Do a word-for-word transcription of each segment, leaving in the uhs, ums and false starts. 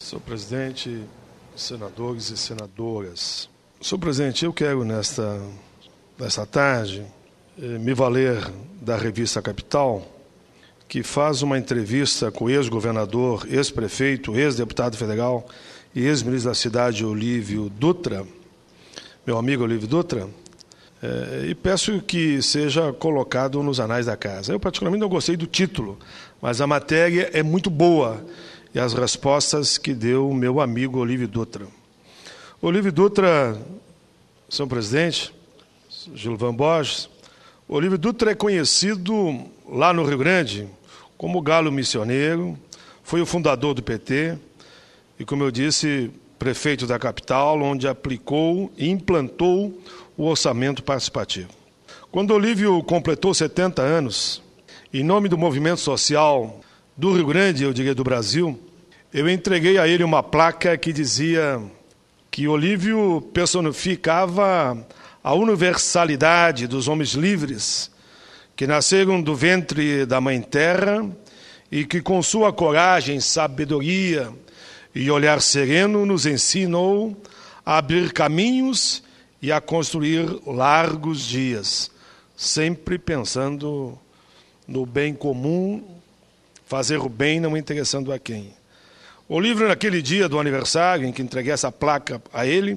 Senhor presidente, senadores e senadoras. Senhor presidente, eu quero nesta, nesta tarde me valer da revista Capital, que faz uma entrevista com o ex-governador, ex-prefeito, ex-deputado federal e ex-ministro da cidade, Olívio Dutra, meu amigo Olívio Dutra, é, e peço que seja colocado nos anais da casa. Eu particularmente não gostei do título, mas a matéria é muito boa e as respostas que deu o meu amigo Olívio Dutra. Olívio Dutra, senhor presidente, Gilvan Borges, Olívio Dutra é conhecido lá no Rio Grande como galo missioneiro, foi o fundador do P T e, como eu disse, prefeito da capital, onde aplicou e implantou o orçamento participativo. Quando Olívio completou setenta anos, em nome do movimento social do Rio Grande, eu diria do Brasil, eu entreguei a ele uma placa que dizia que Olívio personificava a universalidade dos homens livres que nasceram do ventre da Mãe Terra e que, com sua coragem, sabedoria e olhar sereno, nos ensinou a abrir caminhos e a construir largos dias, sempre pensando no bem comum, fazer o bem não interessando a quem. Olívio, naquele dia do aniversário, em que entreguei essa placa a ele,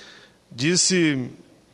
disse: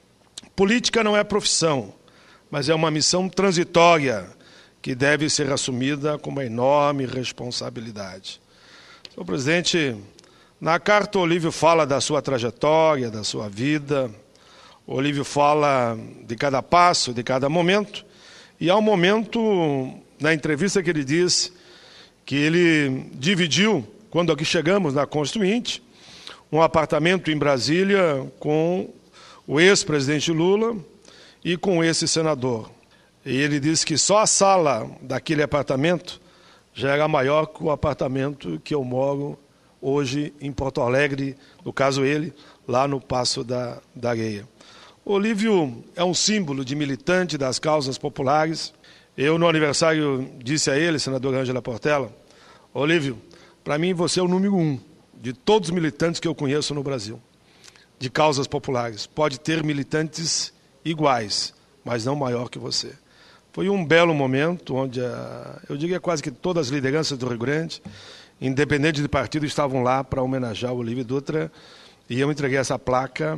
política não é profissão, mas é uma missão transitória que deve ser assumida com uma enorme responsabilidade. Senhor presidente, na carta Olívio fala da sua trajetória, da sua vida, Olívio fala de cada passo, de cada momento, e há um momento na entrevista que ele diz que ele dividiu, quando aqui chegamos na Constituinte, um apartamento em Brasília com o ex-presidente Lula e com esse senador. E ele disse que só a sala daquele apartamento já era maior que o apartamento que eu moro hoje em Porto Alegre, no caso ele, lá no Paço da, da Areia. Olívio é um símbolo de militante das causas populares. Eu, no aniversário, disse a ele, senador Ângela Portela: Olívio, para mim você é o número um de todos os militantes que eu conheço no Brasil, de causas populares. Pode ter militantes iguais, mas não maior que você. Foi um belo momento onde, a, eu diria quase que todas as lideranças do Rio Grande, independente de partido, estavam lá para homenagear o Olívio Dutra, e eu entreguei essa placa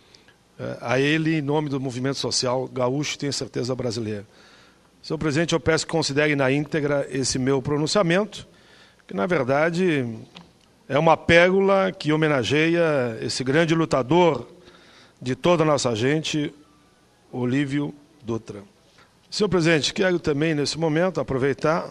uh, a ele em nome do movimento social gaúcho, tenho certeza, brasileiro. Senhor presidente, eu peço que considere na íntegra esse meu pronunciamento, que na verdade é uma pérola que homenageia esse grande lutador de toda a nossa gente, Olívio Dutra. Senhor presidente, quero também, nesse momento, aproveitar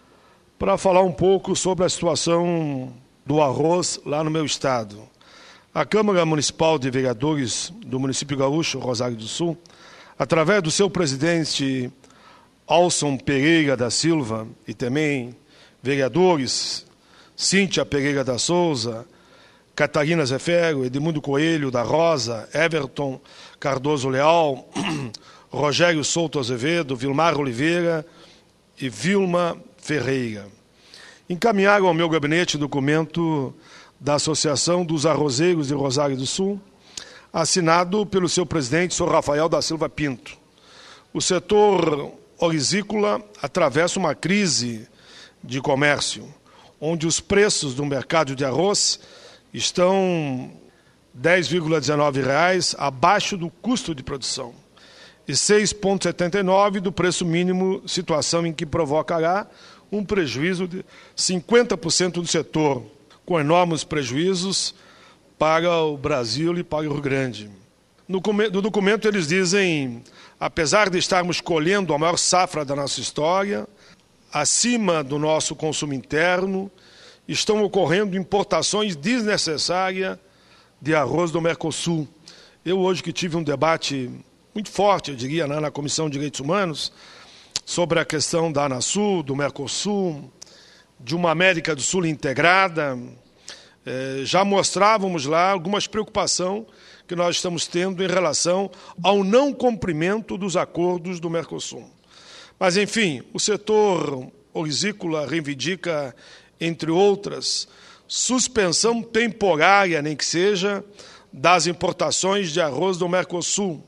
para falar um pouco sobre a situação do arroz lá no meu estado. A Câmara Municipal de Vereadores do município gaúcho, Rosário do Sul, através do seu presidente Alson Pereira da Silva e também vereadores Cíntia Pereira da Souza, Catarina Zefero, Edmundo Coelho da Rosa, Everton Cardoso Leal, Rogério Souto Azevedo, Vilmar Oliveira e Vilma Ferreira. Encaminharam ao meu gabinete documento da Associação dos Arrozeiros de Rosário do Sul, assinado pelo seu presidente, senhor Rafael da Silva Pinto. O setor orizícola atravessa uma crise de comércio, onde os preços do mercado de arroz estão dez vírgula dezenove reais abaixo do custo de produção e seis vírgula setenta e nove do preço mínimo, situação em que provocará um prejuízo de cinquenta por cento do setor, com enormes prejuízos para o Brasil e para o Rio Grande. No, no documento eles dizem: apesar de estarmos colhendo a maior safra da nossa história, acima do nosso consumo interno, estão ocorrendo importações desnecessárias de arroz do Mercosul. Eu hoje que tive um debate muito forte, eu diria, na Comissão de Direitos Humanos, sobre a questão da ANASUL, do Mercosul, de uma América do Sul integrada, eh, já mostrávamos lá algumas preocupações que nós estamos tendo em relação ao não cumprimento dos acordos do Mercosul. Mas, enfim, o setor orizícola reivindica, entre outras, suspensão temporária, nem que seja, das importações de arroz do Mercosul,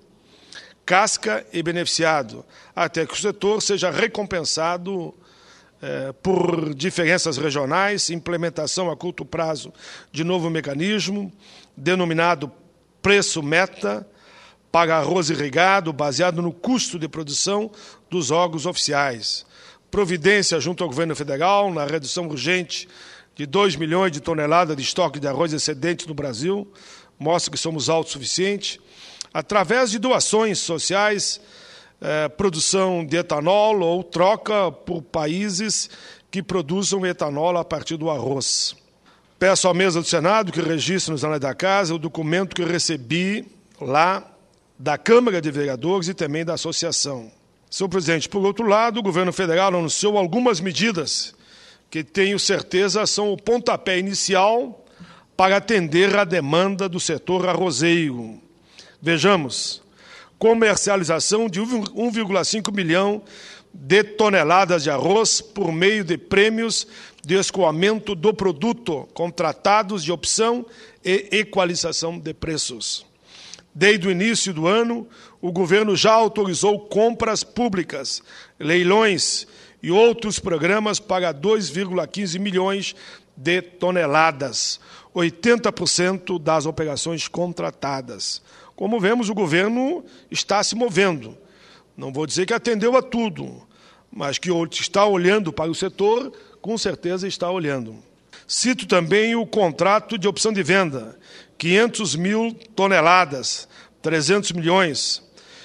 casca e beneficiado, até que o setor seja recompensado eh, por diferenças regionais, implementação a curto prazo de novo mecanismo, denominado preço meta, para arroz irrigado, baseado no custo de produção dos órgãos oficiais. Providência junto ao governo federal na redução urgente de dois milhões de toneladas de estoque de arroz excedente no Brasil, mostra que somos autossuficientes, através de doações sociais, eh, produção de etanol ou troca por países que produzam etanol a partir do arroz. Peço à mesa do Senado que registre nos anais da Casa o documento que recebi lá da Câmara de Vereadores e também da Associação. Senhor presidente, por outro lado, o governo federal anunciou algumas medidas que tenho certeza são o pontapé inicial para atender a demanda do setor arrozeiro. Vejamos, comercialização de um vírgula cinco milhão de toneladas de arroz por meio de prêmios de escoamento do produto, contratados de opção e equalização de preços. Desde o início do ano, o governo já autorizou compras públicas, leilões e outros programas para dois vírgula quinze milhões de toneladas, oitenta por cento das operações contratadas. Como vemos, o governo está se movendo. Não vou dizer que atendeu a tudo, mas que está olhando para o setor, com certeza está olhando. Cito também o contrato de opção de venda, quinhentas mil toneladas, trezentos milhões,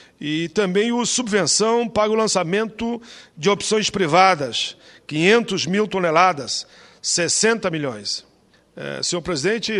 e também o subvenção para o lançamento de opções privadas, quinhentas mil toneladas, sessenta milhões. É, senhor presidente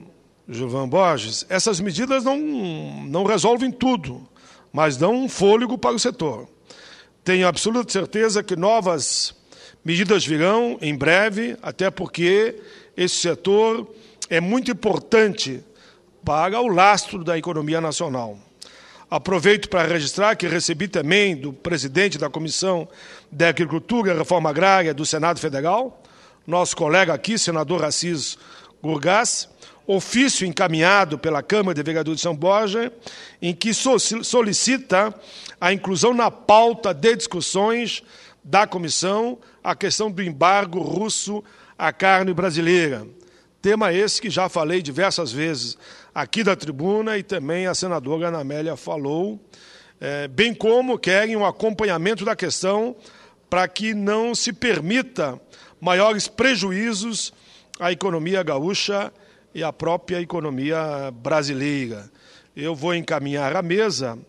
Gilvan Borges, essas medidas não, não resolvem tudo, mas dão um fôlego para o setor. Tenho absoluta certeza que novas medidas virão em breve, até porque esse setor é muito importante para o lastro da economia nacional. Aproveito para registrar que recebi também do presidente da Comissão de Agricultura e Reforma Agrária do Senado Federal, nosso colega aqui, senador Assis Gurgás, ofício encaminhado pela Câmara de Vereadores de São Borja, em que solicita a inclusão na pauta de discussões da comissão a questão do embargo russo à carne brasileira. Tema esse que já falei diversas vezes aqui da tribuna e também a senadora Ana Amélia falou, é, bem como querem um acompanhamento da questão para que não se permita maiores prejuízos à economia gaúcha e à própria economia brasileira. Eu vou encaminhar à mesa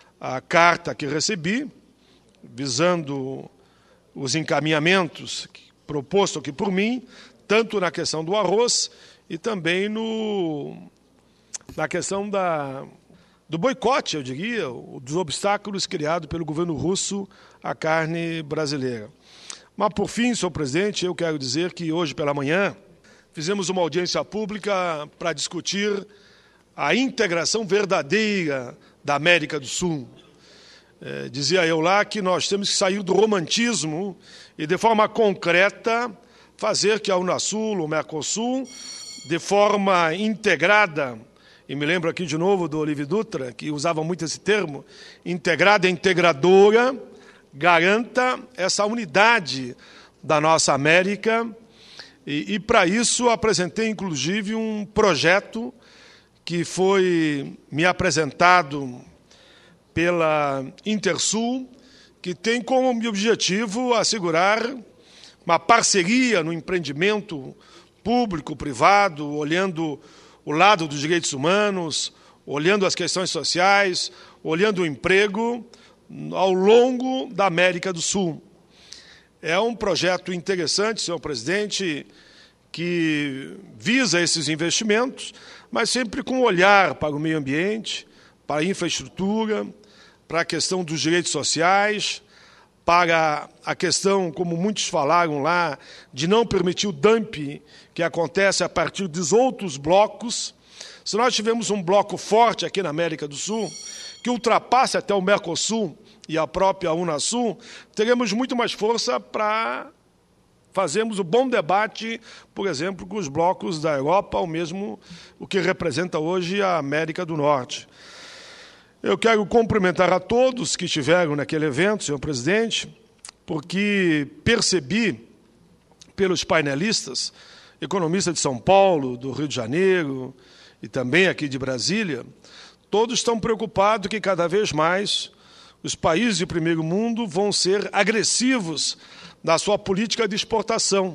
a carta que recebi, visando os encaminhamentos propostos aqui por mim, tanto na questão do arroz e também no, na questão da, do boicote, eu diria, dos obstáculos criados pelo governo russo à carne brasileira. Mas, por fim, senhor presidente, eu quero dizer que hoje pela manhã fizemos uma audiência pública para discutir a integração verdadeira da América do Sul. É, dizia eu lá que nós temos que sair do romantismo e, de forma concreta, fazer que a Unasul, o Mercosul, de forma integrada, e me lembro aqui de novo do Olívio Dutra, que usava muito esse termo, integrada e integradora, garanta essa unidade da nossa América. E, e para isso, apresentei, inclusive, um projeto que foi me apresentado pela Intersul, que tem como objetivo assegurar uma parceria no empreendimento público-privado, olhando o lado dos direitos humanos, olhando as questões sociais, olhando o emprego ao longo da América do Sul. É um projeto interessante, senhor presidente, que visa esses investimentos, mas sempre com um olhar para o meio ambiente, para a infraestrutura, para a questão dos direitos sociais, para a questão, como muitos falaram lá, de não permitir o dumping que acontece a partir dos outros blocos. Se nós tivermos um bloco forte aqui na América do Sul, que ultrapasse até o Mercosul e a própria Unasul, teremos muito mais força para fazemos o bom debate, por exemplo, com os blocos da Europa, ou mesmo o que representa hoje a América do Norte. Eu quero cumprimentar a todos que estiveram naquele evento, senhor presidente, porque percebi pelos painelistas, economistas de São Paulo, do Rio de Janeiro e também aqui de Brasília, todos estão preocupados que cada vez mais os países de primeiro mundo vão ser agressivos na sua política de exportação.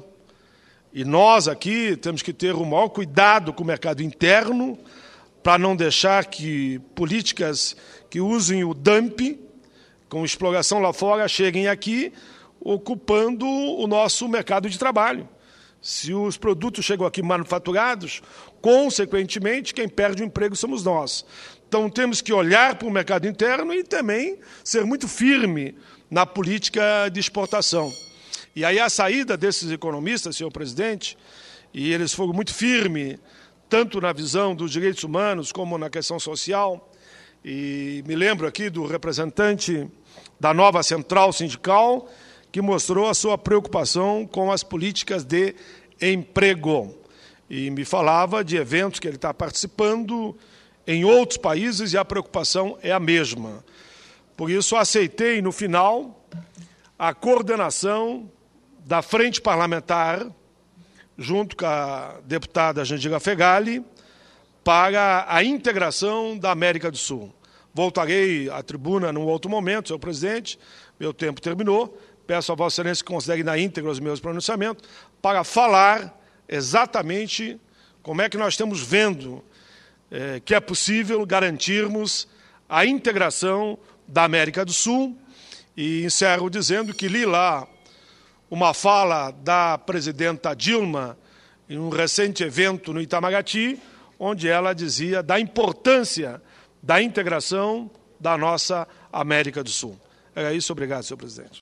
E nós aqui temos que ter o maior cuidado com o mercado interno para não deixar que políticas que usem o dumping, com exploração lá fora, cheguem aqui ocupando o nosso mercado de trabalho. Se os produtos chegam aqui manufaturados, consequentemente, quem perde o emprego somos nós. Então, temos que olhar para o mercado interno e também ser muito firme na política de exportação. E aí a saída desses economistas, senhor presidente, e eles foram muito firmes, tanto na visão dos direitos humanos como na questão social, e me lembro aqui do representante da nova central sindical, que mostrou a sua preocupação com as políticas de emprego. E me falava de eventos que ele está participando em outros países e a preocupação é a mesma. Por isso, aceitei, no final, a coordenação da Frente Parlamentar, junto com a deputada Jandira Fegali, para a integração da América do Sul. Voltarei à tribuna num outro momento, senhor presidente, meu tempo terminou. Peço a Vossa Excelência que considere na íntegra os meus pronunciamentos para falar exatamente como é que nós estamos vendo é, que é possível garantirmos a integração da América do Sul. E encerro dizendo que li lá uma fala da presidenta Dilma em um recente evento no Itamaraty, onde ela dizia da importância da integração da nossa América do Sul. Era isso, obrigado, senhor presidente.